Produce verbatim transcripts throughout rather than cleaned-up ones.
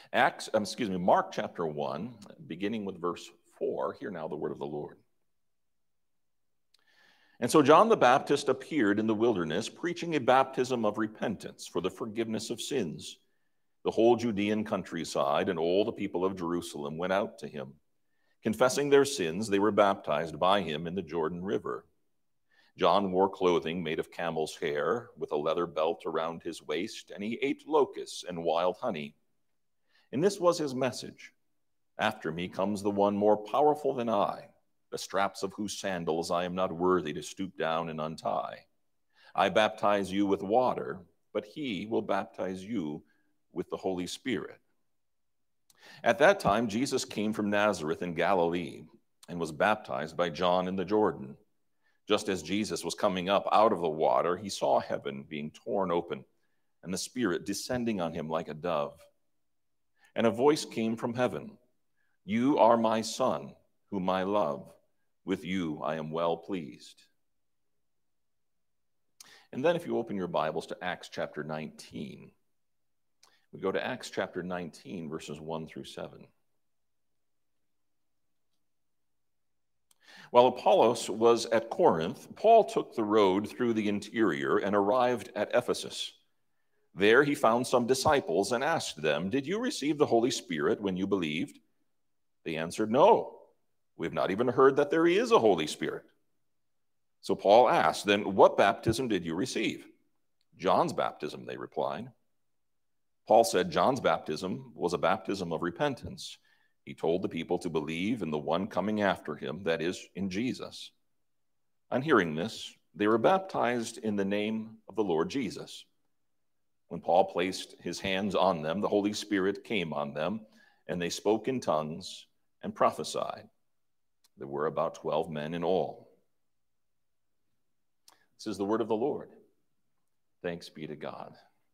Acts, um, excuse me, Mark chapter one, beginning with verse four. Hear now the word of the Lord. And so John the Baptist appeared in the wilderness, preaching a baptism of repentance for the forgiveness of sins. The whole Judean countryside and all the people of Jerusalem went out to him. Confessing their sins, they were baptized by him in the Jordan River. John wore clothing made of camel's hair, with a leather belt around his waist, and he ate locusts and wild honey. And this was his message: "After me comes the one more powerful than I, the straps of whose sandals I am not worthy to stoop down and untie. I baptize you with water, but he will baptize you with the Holy Spirit." At that time, Jesus came from Nazareth in Galilee and was baptized by John in the Jordan. Just as Jesus was coming up out of the water, he saw heaven being torn open and the Spirit descending on him like a dove. And a voice came from heaven: "You are my Son, whom I love. With you I am well pleased." And then if you open your Bibles to Acts chapter nineteen, we go to Acts chapter nineteen, verses one through seven. While Apollos was at Corinth, Paul took the road through the interior and arrived at Ephesus. There he found some disciples and asked them, "Did you receive the Holy Spirit when you believed?" They answered, "No, we have not even heard that there is a Holy Spirit." So Paul asked, "Then what baptism did you receive?" "John's baptism," they replied. Paul said John's baptism was a baptism of repentance. He told the people to believe in the one coming after him, that is, in Jesus. On hearing this, they were baptized in the name of the Lord Jesus. When Paul placed his hands on them, the Holy Spirit came on them, and they spoke in tongues and prophesied. There were about twelve men in all. This is the word of the Lord. Thanks be to God.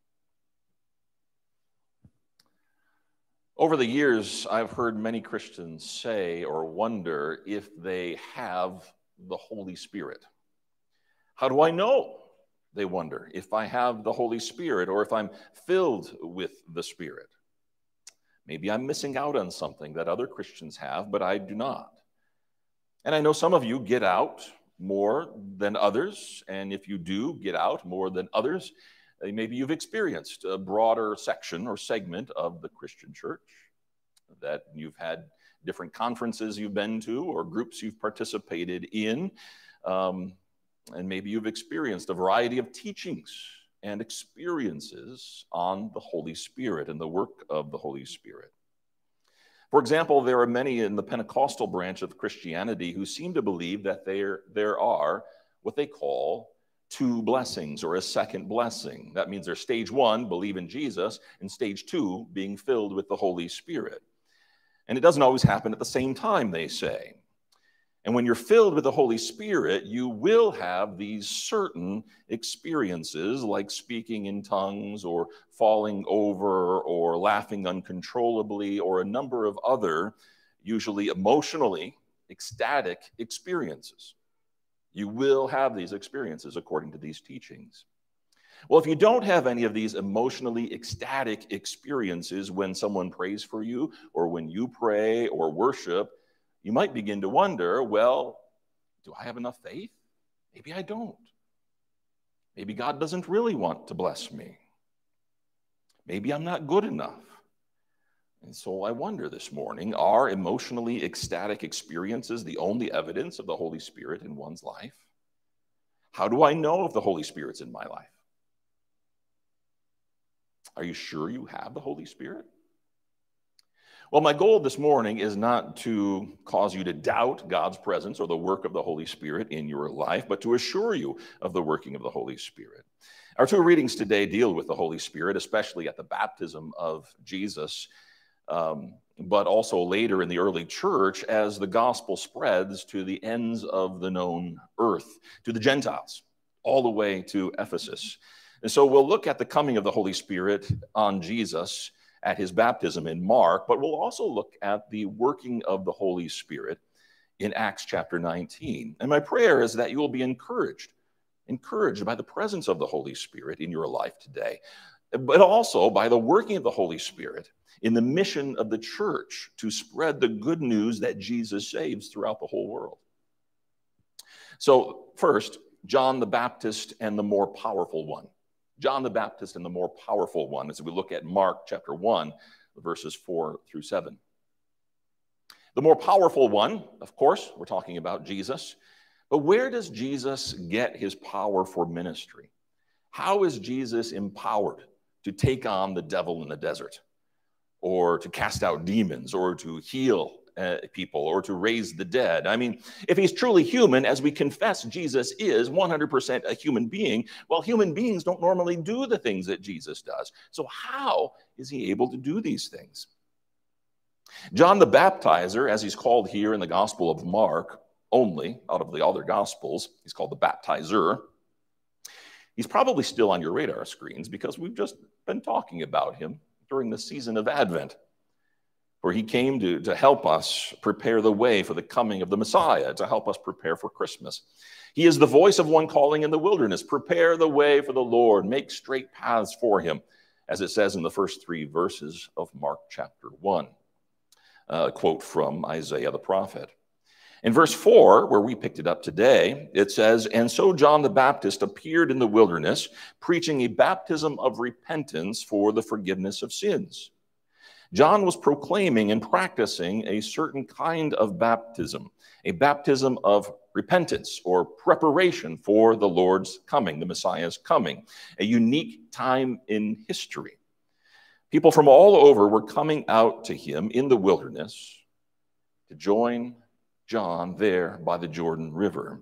Over the years, I've heard many Christians say or wonder if they have the Holy Spirit. How do I know, they wonder, if I have the Holy Spirit or if I'm filled with the Spirit? Maybe I'm missing out on something that other Christians have, but I do not. And I know some of you get out more than others, and if you do get out more than others, maybe you've experienced a broader section or segment of the Christian church, that you've had different conferences you've been to or groups you've participated in, um, and maybe you've experienced a variety of teachings and experiences on the Holy Spirit and the work of the Holy Spirit. For example, there are many in the Pentecostal branch of Christianity who seem to believe that there, there are what they call two blessings, or a second blessing. That means there's stage one, believe in Jesus, and stage two, being filled with the Holy Spirit. And it doesn't always happen at the same time, they say. And when you're filled with the Holy Spirit, you will have these certain experiences, like speaking in tongues, or falling over, or laughing uncontrollably, or a number of other, usually emotionally ecstatic experiences. You will have these experiences according to these teachings. Well, if you don't have any of these emotionally ecstatic experiences when someone prays for you, or when you pray or worship, you might begin to wonder, well, do I have enough faith? Maybe I don't. Maybe God doesn't really want to bless me. Maybe I'm not good enough. And so I wonder this morning, are emotionally ecstatic experiences the only evidence of the Holy Spirit in one's life? How do I know if the Holy Spirit's in my life? Are you sure you have the Holy Spirit? Well, my goal this morning is not to cause you to doubt God's presence or the work of the Holy Spirit in your life, but to assure you of the working of the Holy Spirit. Our two readings today deal with the Holy Spirit, especially at the baptism of Jesus, um, but also later in the early church as the gospel spreads to the ends of the known earth, to the Gentiles, all the way to Ephesus. And so we'll look at the coming of the Holy Spirit on Jesus at his baptism in Mark, but we'll also look at the working of the Holy Spirit in Acts chapter nineteen. And my prayer is that you will be encouraged, encouraged by the presence of the Holy Spirit in your life today, but also by the working of the Holy Spirit in the mission of the church to spread the good news that Jesus saves throughout the whole world. So first, John the Baptist and the more powerful one. John the Baptist and the more powerful one, as we look at Mark chapter one, verses four through seven. The more powerful one, of course, we're talking about Jesus. But where does Jesus get his power for ministry? How is Jesus empowered to take on the devil in the desert, or to cast out demons, or to heal uh, people, or to raise the dead? I mean, if he's truly human, as we confess Jesus is one hundred percent a human being, well, human beings don't normally do the things that Jesus does. So how is he able to do these things? John the Baptizer, as he's called here in the Gospel of Mark, only out of the other Gospels, he's called the Baptizer. He's probably still on your radar screens because we've just been talking about him during the season of Advent, where he came to, to help us prepare the way for the coming of the Messiah, to help us prepare for Christmas. He is the voice of one calling in the wilderness, prepare the way for the Lord, make straight paths for him, as it says in the first three verses of Mark chapter one. A quote from Isaiah the prophet. In verse four, where we picked it up today, it says, "And so John the Baptist appeared in the wilderness, preaching a baptism of repentance for the forgiveness of sins." John was proclaiming and practicing a certain kind of baptism, a baptism of repentance or preparation for the Lord's coming, the Messiah's coming, a unique time in history. People from all over were coming out to him in the wilderness to join John there by the Jordan River.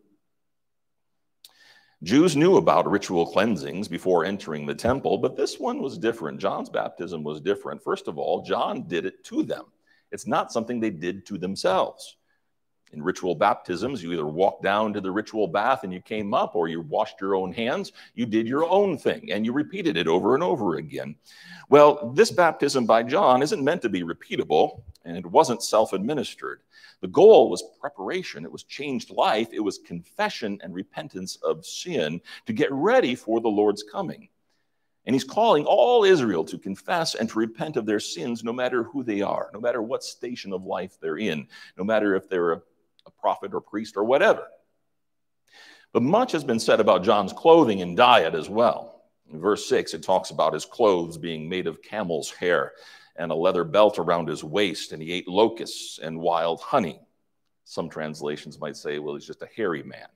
Jews knew about ritual cleansings before entering the temple, but this one was different. John's baptism was different. First of all, John did it to them. It's not something they did to themselves. In ritual baptisms, you either walked down to the ritual bath and you came up, or you washed your own hands. You did your own thing, and you repeated it over and over again. Well, this baptism by John isn't meant to be repeatable, and it wasn't self-administered. The goal was preparation. It was changed life. It was confession and repentance of sin to get ready for the Lord's coming. And he's calling all Israel to confess and to repent of their sins, no matter who they are, no matter what station of life they're in, no matter if they're a a prophet or priest or whatever. But much has been said about John's clothing and diet as well. In verse six, it talks about his clothes being made of camel's hair and a leather belt around his waist, and he ate locusts and wild honey. Some translations might say, well, he's just a hairy man.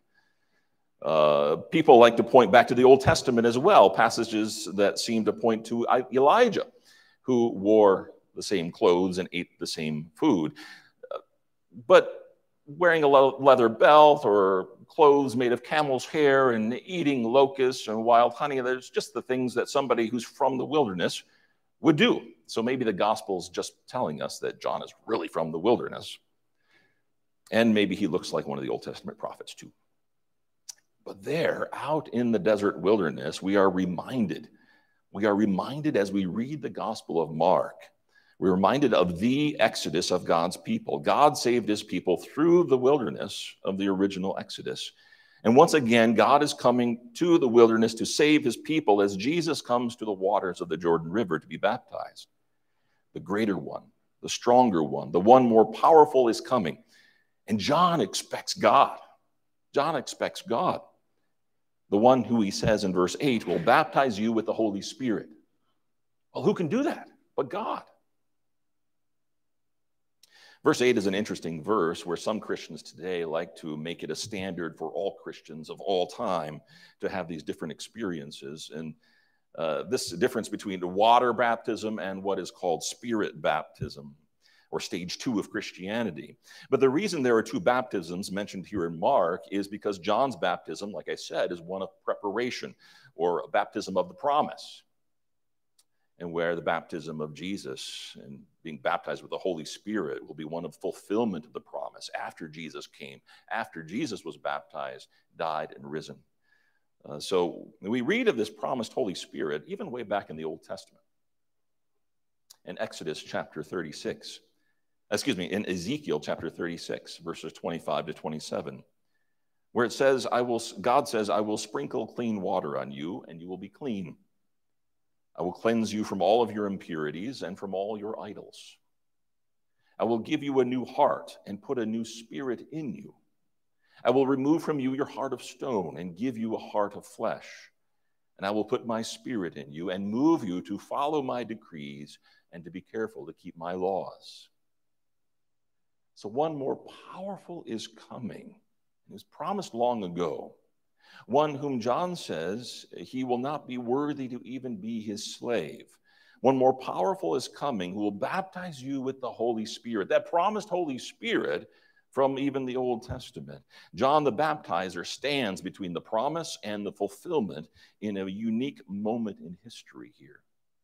Uh, people like to point back to the Old Testament as well, passages that seem to point to Elijah, who wore the same clothes and ate the same food. Uh, but wearing a leather belt or clothes made of camel's hair and eating locusts and wild honey, there's just the things that somebody who's from the wilderness would do. So maybe the gospel's just telling us that John is really from the wilderness. And maybe he looks like one of the Old Testament prophets too. But there, out in the desert wilderness, we are reminded, we are reminded as we read the Gospel of Mark, we're reminded of the exodus of God's people. God saved his people through the wilderness of the original Exodus. And once again, God is coming to the wilderness to save his people as Jesus comes to the waters of the Jordan River to be baptized. The greater one, the stronger one, the one more powerful is coming. And John expects God. John expects God. The one who, he says in verse eight, will baptize you with the Holy Spirit. Well, who can do that but God? Verse eight is an interesting verse where some Christians today like to make it a standard for all Christians of all time to have these different experiences. And uh, this difference between the water baptism and what is called spirit baptism, or stage two of Christianity. But the reason there are two baptisms mentioned here in Mark is because John's baptism, like I said, is one of preparation, or a baptism of the promise. And where the baptism of Jesus and being baptized with the Holy Spirit will be one of fulfillment of the promise after Jesus came, after Jesus was baptized, died, and risen. Uh, so we read of this promised Holy Spirit even way back in the Old Testament. In Exodus chapter thirty-six, excuse me, in Ezekiel chapter thirty-six, verses twenty-five to twenty-seven, where it says, "I will." God says, "I will sprinkle clean water on you, and you will be clean. I will cleanse you from all of your impurities and from all your idols. I will give you a new heart and put a new spirit in you. I will remove from you your heart of stone and give you a heart of flesh. And I will put my spirit in you and move you to follow my decrees and to be careful to keep my laws. So one more powerful is coming. It was promised long ago. One whom John says he will not be worthy to even be his slave. One more powerful is coming who will baptize you with the Holy Spirit. That promised Holy Spirit from even the Old Testament. John the Baptizer stands between the promise and the fulfillment in a unique moment in history here.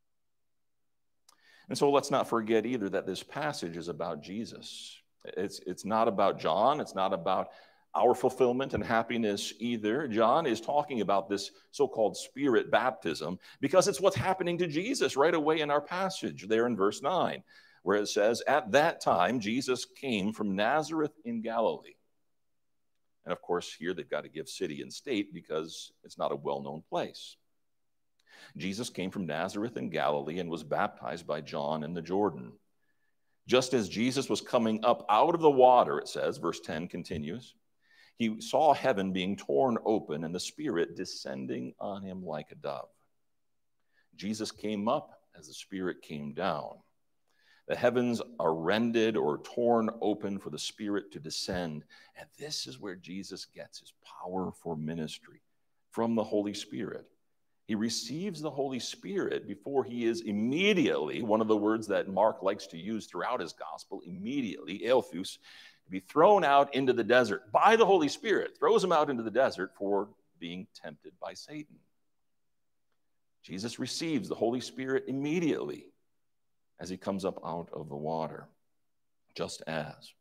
And so let's not forget either that this passage is about Jesus. It's, it's not about John. It's not about our fulfillment and happiness either. John is talking about this so-called spirit baptism because it's what's happening to Jesus right away in our passage there in verse nine, where it says, at that time, Jesus came from Nazareth in Galilee. And of course, here they've got to give city and state because it's not a well-known place. Jesus came from Nazareth in Galilee and was baptized by John in the Jordan. Just as Jesus was coming up out of the water, it says, verse ten continues, he saw heaven being torn open and the Spirit descending on him like a dove. Jesus came up as the Spirit came down. The heavens are rended or torn open for the Spirit to descend. And this is where Jesus gets his power for ministry, from the Holy Spirit. He receives the Holy Spirit before he is immediately, one of the words that Mark likes to use throughout his gospel, immediately, elthus, to be thrown out into the desert by the Holy Spirit, throws him out into the desert for being tempted by Satan. Jesus receives the Holy Spirit immediately as he comes up out of the water, just as.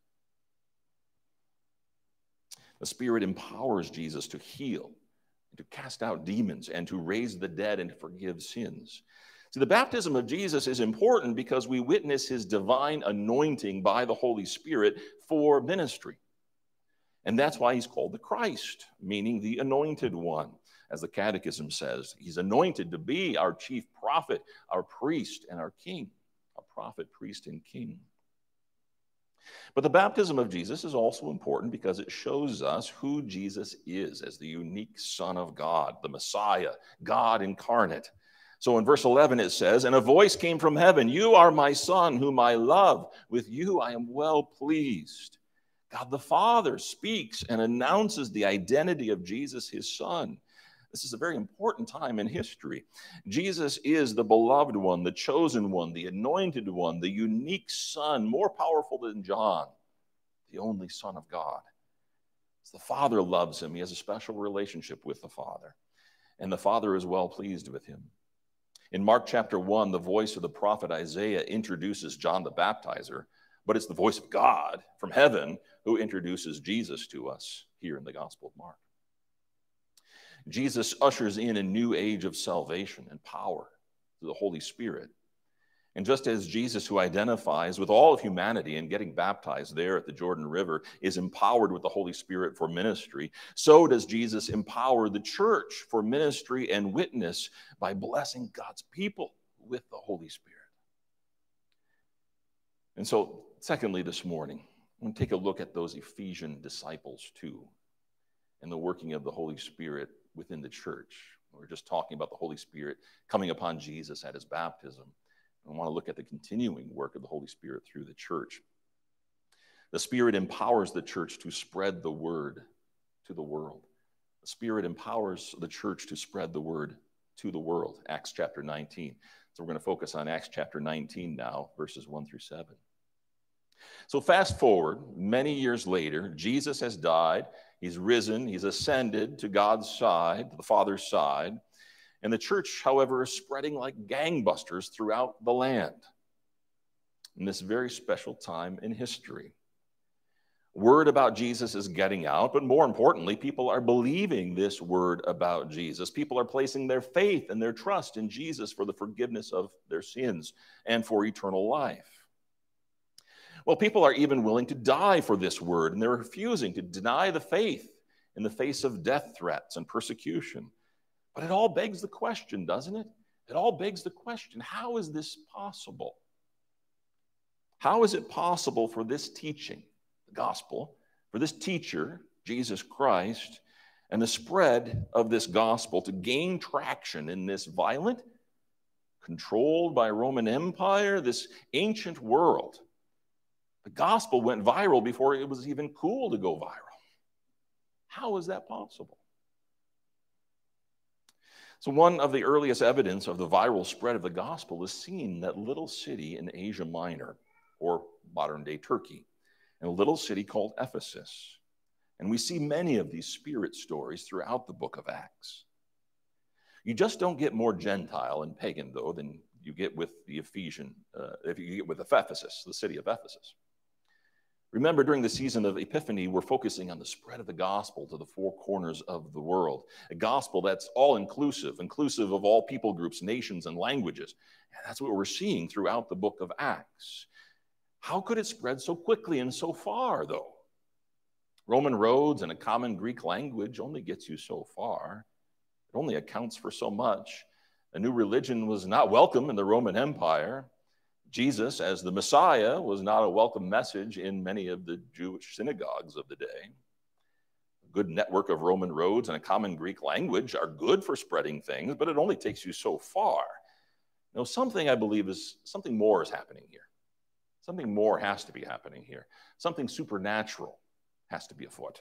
The Spirit empowers Jesus to heal, to cast out demons, and to raise the dead and to forgive sins. So the baptism of Jesus is important because we witness his divine anointing by the Holy Spirit for ministry. And that's why he's called the Christ, meaning the anointed one. As the Catechism says, he's anointed to be our chief prophet, our priest, and our king, our prophet, priest, and king. But the baptism of Jesus is also important because it shows us who Jesus is as the unique Son of God, the Messiah, God incarnate. So in verse eleven it says, and a voice came from heaven, you are my Son whom I love. With you I am well pleased. God the Father speaks and announces the identity of Jesus, his Son. This is a very important time in history. Jesus is the beloved one, the chosen one, the anointed one, the unique Son, more powerful than John, the only Son of God. As the Father loves him, he has a special relationship with the Father, and the Father is well pleased with him. In Mark chapter one, the voice of the prophet Isaiah introduces John the Baptizer, but it's the voice of God from heaven who introduces Jesus to us here in the Gospel of Mark. Jesus ushers in a new age of salvation and power through the Holy Spirit. And just as Jesus, who identifies with all of humanity and getting baptized there at the Jordan River, is empowered with the Holy Spirit for ministry, so does Jesus empower the church for ministry and witness by blessing God's people with the Holy Spirit. And so, secondly, this morning, I'm going to take a look at those Ephesian disciples too, and the working of the Holy Spirit within the church. We're just talking about the Holy Spirit coming upon Jesus at his baptism. I want to look at the continuing work of the Holy Spirit through the church. The Spirit empowers the church to spread the word to the world. The Spirit empowers the church to spread the word to the world. Acts chapter nineteen. So we're going to focus on Acts chapter nineteen now, verses one through seven. So fast forward, many years later, Jesus has died. He's risen. He's ascended to God's side, to the Father's side. And the church, however, is spreading like gangbusters throughout the land in this very special time in history. Word about Jesus is getting out, but more importantly, people are believing this word about Jesus. People are placing their faith and their trust in Jesus for the forgiveness of their sins and for eternal life. Well, people are even willing to die for this word, and they're refusing to deny the faith in the face of death threats and persecution. But it all begs the question, doesn't it? It all begs the question, how is this possible? How is it possible for this teaching, the gospel, for this teacher, Jesus Christ, and the spread of this gospel to gain traction in this violent, controlled by Roman Empire, this ancient world? The gospel went viral before it was even cool to go viral. How is that possible? So one of the earliest evidence of the viral spread of the gospel is seen in that little city in Asia Minor, or modern-day Turkey, in a little city called Ephesus. And we see many of these spirit stories throughout the book of Acts. You just don't get more Gentile and pagan, though, than you get with the Ephesian, uh, if you get with Ephesus, the city of Ephesus. Remember, during the season of Epiphany, we're focusing on the spread of the gospel to the four corners of the world. A gospel that's all-inclusive, inclusive of all people groups, nations, and languages. And that's what we're seeing throughout the book of Acts. How could it spread so quickly and so far, though? Roman roads and a common Greek language only gets you so far. It only accounts for so much. A new religion was not welcome in the Roman Empire. Jesus, as the Messiah, was not a welcome message in many of the Jewish synagogues of the day. A good network of Roman roads and a common Greek language are good for spreading things, but it only takes you so far. Now, something I believe is, something more is happening here. Something more has to be happening here. Something supernatural has to be afoot.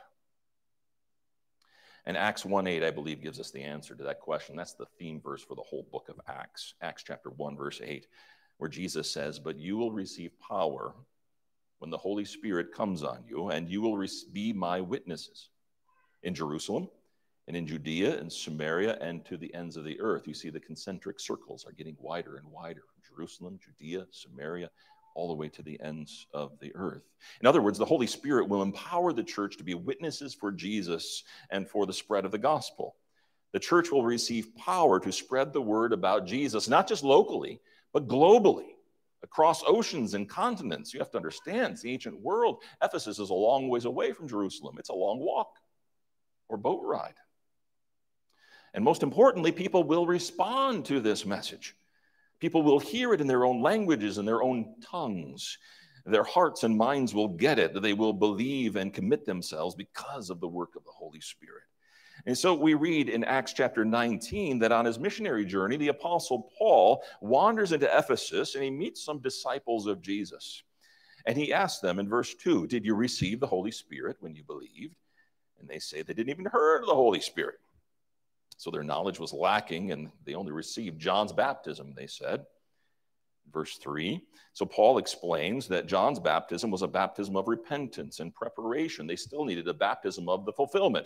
And Acts one eight, I believe, gives us the answer to that question. That's the theme verse for the whole book of Acts. Acts chapter one, verse eight. Where Jesus says, "But you will receive power when the Holy Spirit comes on you, and you will be my witnesses in Jerusalem and in Judea and Samaria and to the ends of the earth." You see the concentric circles are getting wider and wider. Jerusalem, Judea, Samaria, all the way to the ends of the earth. In other words, the Holy Spirit will empower the church to be witnesses for Jesus and for the spread of the gospel. The church will receive power to spread the word about Jesus, not just locally, but globally, across oceans and continents. You have to understand, it's the ancient world. Ephesus is a long ways away from Jerusalem. It's a long walk or boat ride. And most importantly, people will respond to this message. People will hear it in their own languages and their own tongues. Their hearts and minds will get it. They will believe and commit themselves because of the work of the Holy Spirit. And so we read in Acts chapter nineteen that on his missionary journey, the Apostle Paul wanders into Ephesus and he meets some disciples of Jesus. And he asks them in verse two, "Did you receive the Holy Spirit when you believed?" And they say they didn't even heard of the Holy Spirit. So their knowledge was lacking and they only received John's baptism, they said. Verse three, so Paul explains that John's baptism was a baptism of repentance and preparation. They still needed a baptism of the fulfillment.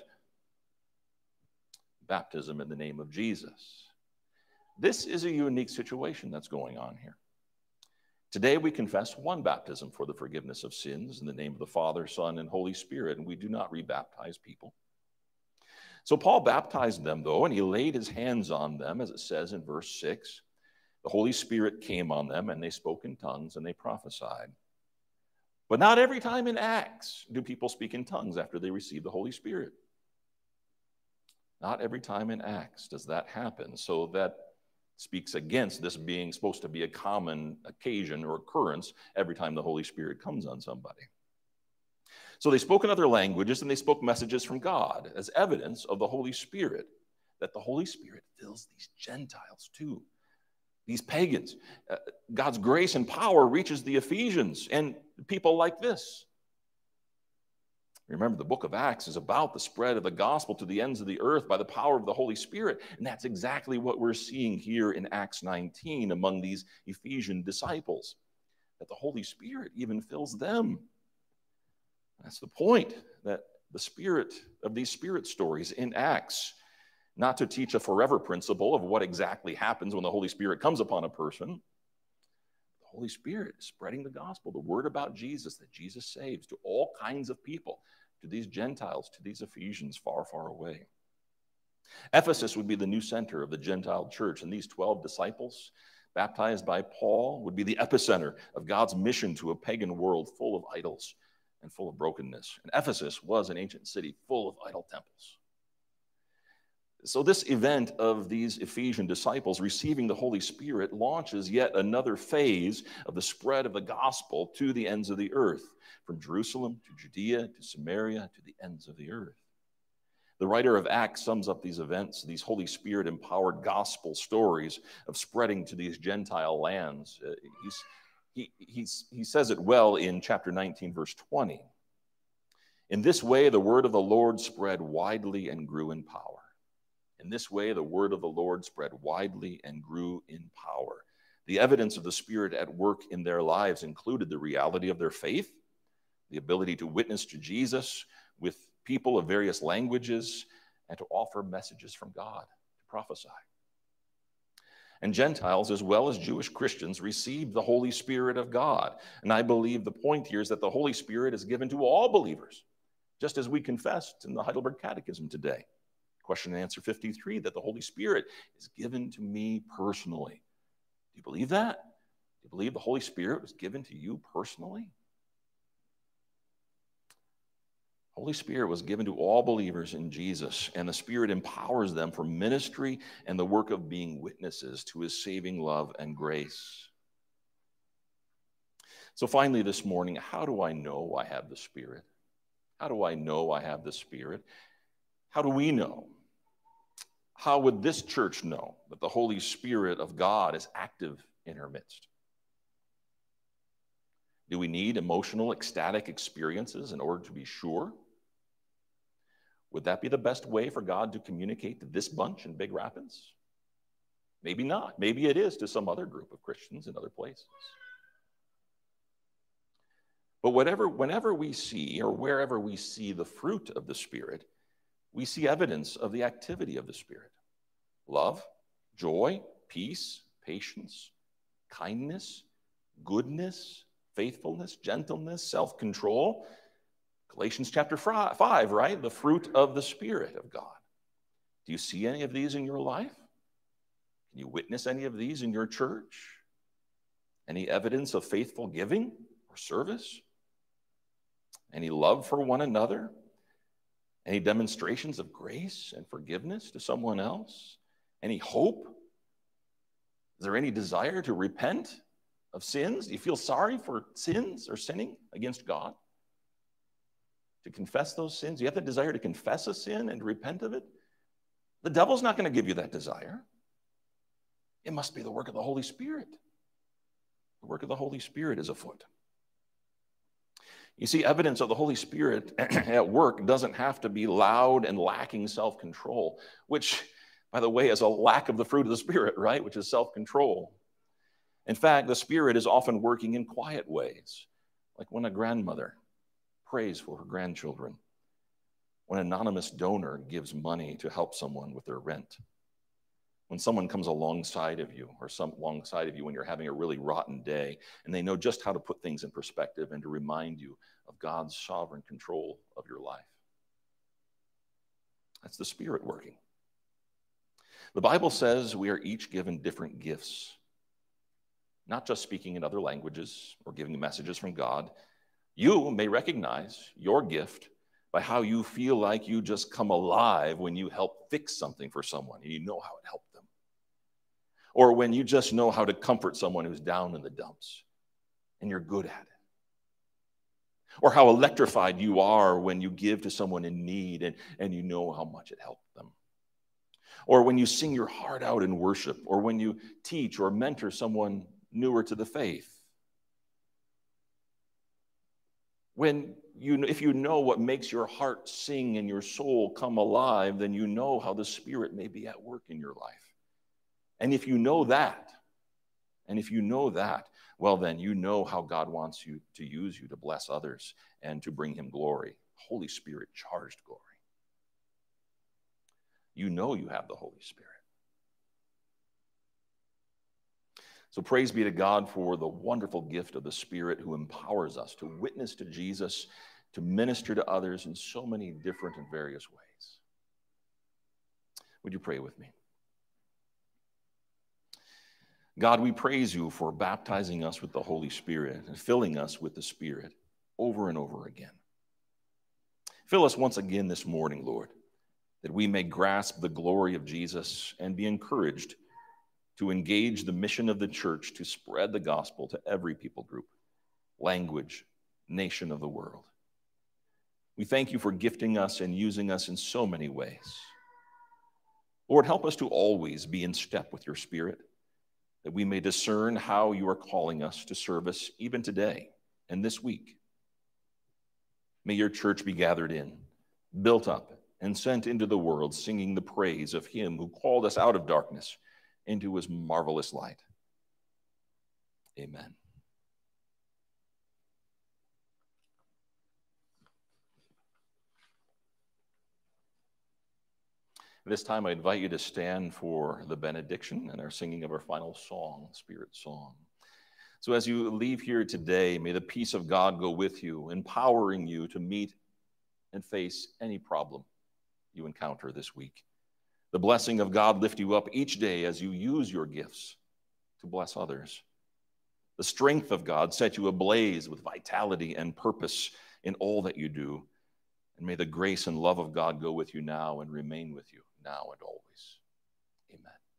Baptism in the name of Jesus. This is a unique situation that's going on here. Today we confess one baptism for the forgiveness of sins in the name of the Father, Son, and Holy Spirit, and we do not rebaptize people. So Paul baptized them, though, and he laid his hands on them, as it says in verse six. The Holy Spirit came on them, and they spoke in tongues, and they prophesied. But not every time in Acts do people speak in tongues after they receive the Holy Spirit. Not every time in Acts does that happen. So that speaks against this being supposed to be a common occasion or occurrence every time the Holy Spirit comes on somebody. So they spoke in other languages and they spoke messages from God as evidence of the Holy Spirit, that the Holy Spirit fills these Gentiles too, these pagans. Uh, God's grace and power reaches the Ephesians and people like this. Remember, the book of Acts is about the spread of the gospel to the ends of the earth by the power of the Holy Spirit. And that's exactly what we're seeing here in Acts nineteen among these Ephesian disciples, that the Holy Spirit even fills them. That's the point, that the spirit of these spirit stories in Acts, not to teach a forever principle of what exactly happens when the Holy Spirit comes upon a person. The Holy Spirit is spreading the gospel, the word about Jesus, that Jesus saves to all kinds of people, to these Gentiles, to these Ephesians far, far away. Ephesus would be the new center of the Gentile church, and these twelve disciples, baptized by Paul, would be the epicenter of God's mission to a pagan world full of idols and full of brokenness. And Ephesus was an ancient city full of idol temples. So this event of these Ephesian disciples receiving the Holy Spirit launches yet another phase of the spread of the gospel to the ends of the earth, from Jerusalem to Judea to Samaria to the ends of the earth. The writer of Acts sums up these events, these Holy Spirit-empowered gospel stories of spreading to these Gentile lands. Uh, he's, he, he's, he says it well in chapter nineteen, verse twenty. In this way, the word of the Lord spread widely and grew in power. In this way, the word of the Lord spread widely and grew in power. The evidence of the Spirit at work in their lives included the reality of their faith, the ability to witness to Jesus with people of various languages, and to offer messages from God, to prophesy. And Gentiles, as well as Jewish Christians, received the Holy Spirit of God. And I believe the point here is that the Holy Spirit is given to all believers, just as we confessed in the Heidelberg Catechism today. Question and answer fifty-three, that the Holy Spirit is given to me personally. Do you believe that? Do you believe the Holy Spirit was given to you personally? Holy Spirit was given to all believers in Jesus, and the Spirit empowers them for ministry and the work of being witnesses to his saving love and grace. So finally this morning, how do I know I have the Spirit? How do I know I have the Spirit? How do we know? How would this church know that the Holy Spirit of God is active in our midst? Do we need emotional, ecstatic experiences in order to be sure? Would that be the best way for God to communicate to this bunch in Big Rapids? Maybe not. Maybe it is to some other group of Christians in other places. But whatever, whenever we see or wherever we see the fruit of the Spirit, we see evidence of the activity of the Spirit. Love, joy, peace, patience, kindness, goodness, faithfulness, gentleness, self-control. Galatians chapter five, right? The fruit of the Spirit of God. Do you see any of these in your life? Can you witness any of these in your church? Any evidence of faithful giving or service? Any love for one another? Any demonstrations of grace and forgiveness to someone else? Any hope? Is there any desire to repent of sins? Do you feel sorry for sins or sinning against God? To confess those sins? Do you have the desire to confess a sin and to repent of it? The devil's not going to give you that desire. It must be the work of the Holy Spirit. The work of the Holy Spirit is afoot. You see, evidence of the Holy Spirit at work doesn't have to be loud and lacking self-control, which, by the way, is a lack of the fruit of the Spirit, right? Which is self-control. In fact, the Spirit is often working in quiet ways, like when a grandmother prays for her grandchildren, when an anonymous donor gives money to help someone with their rent, when someone comes alongside of you or some alongside of you when you're having a really rotten day and they know just how to put things in perspective and to remind you of God's sovereign control of your life. That's the Spirit working. The Bible says we are each given different gifts, not just speaking in other languages or giving messages from God. You may recognize your gift by how you feel like you just come alive when you help fix something for someone and you know how it helped them. Or when you just know how to comfort someone who's down in the dumps and you're good at it. Or how electrified you are when you give to someone in need and, and you know how much it helped them. Or when you sing your heart out in worship, or when you teach or mentor someone newer to the faith. When you, if you know what makes your heart sing and your soul come alive, then you know how the Spirit may be at work in your life. And if you know that, and if you know that, well, then you know how God wants you to use you to bless others and to bring him glory. Holy Spirit charged glory. You know you have the Holy Spirit. So praise be to God for the wonderful gift of the Spirit who empowers us to witness to Jesus, to minister to others in so many different and various ways. Would you pray with me? God, we praise you for baptizing us with the Holy Spirit and filling us with the Spirit over and over again. Fill us once again this morning, Lord. that we may grasp the glory of Jesus and be encouraged to engage the mission of the church to spread the gospel to every people group, language, nation of the world. We thank you for gifting us and using us in so many ways. Lord, help us to always be in step with your Spirit, that we may discern how you are calling us to service even today and this week. May your church be gathered in, built up, and sent into the world, singing the praise of him who called us out of darkness into his marvelous light. Amen. This time I invite you to stand for the benediction and our singing of our final song, Spirit Song. So as you leave here today, may the peace of God go with you, empowering you to meet and face any problem you encounter this week. The blessing of God lift you up each day as you use your gifts to bless others. The strength of God set you ablaze with vitality and purpose in all that you do. And may the grace and love of God go with you now and remain with you now and always. Amen.